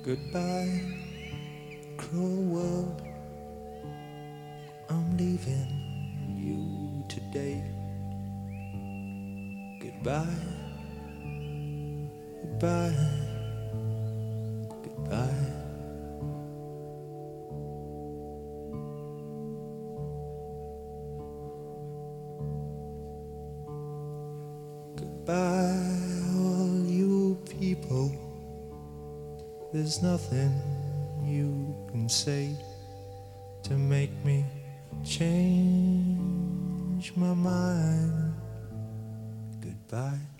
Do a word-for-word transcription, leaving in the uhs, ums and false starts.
Goodbye, cruel world, I'm leaving you today. Goodbye, goodbye, goodbye. Goodbye, all you people. There's nothing you can say to make me change my mind. Goodbye.